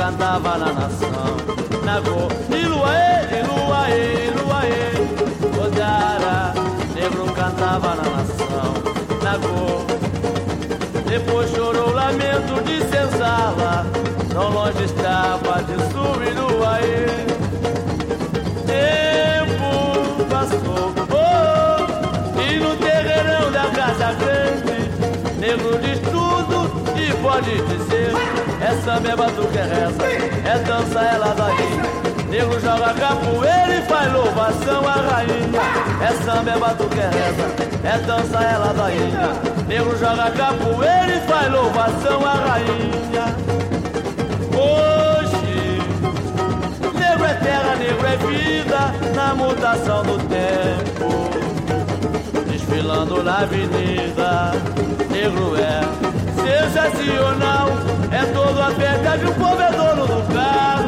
cantava na nação. Nagô, iluaê, iluaê, iluaê, Odara, negro cantava na nação. Nagô, depois chorou o lamento de senzala, tão longe estava de Subiruaê. Tempo passou, oh, e no terreirão da casa grande, negro diz tudo e pode dizer. É samba, é batuque, é reza, é dança, é ladainha. Negro joga capoeira e faz louvação à rainha. É samba, é batuque, é reza, é dança, é ladainha. Negro joga capoeira e faz louvação à rainha. Hoje, negro é terra, negro é vida, na mutação do tempo. Desfilando na avenida, negro é sensacional, é todo a festa que o povo é dono do carro.